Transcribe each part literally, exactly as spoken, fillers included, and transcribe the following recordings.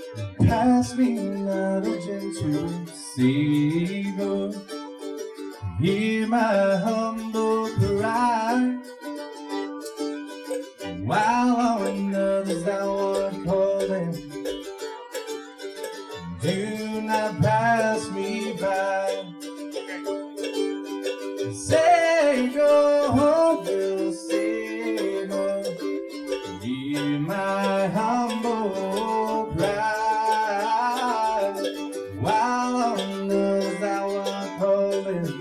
Pass me not a gentle Savior. Hear my humble cry. While on others thou art calling, do not pass me by. Savior, humble Savior, hear my humble cry. While on others thou art calling,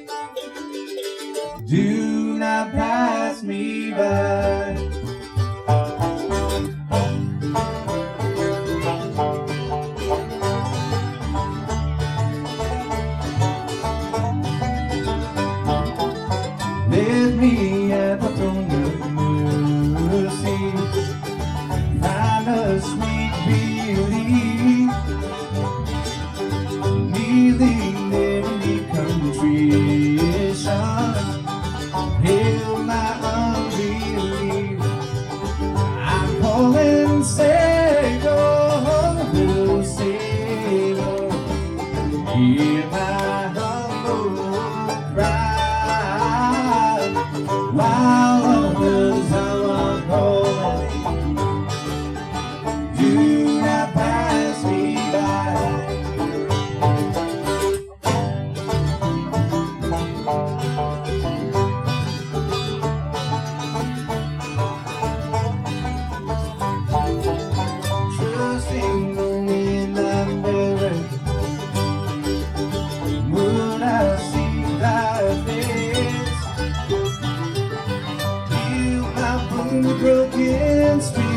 do not pass me by. Let me at the throne of mercy find a sweet relief, kneeling every contrition, hail my unbelief. I'm calling Savior, little Savior, hear my humble cry. While others are calling, do not pass me by. Trusting only in thy merit, would I see thy face, heal my wounded broken spirit.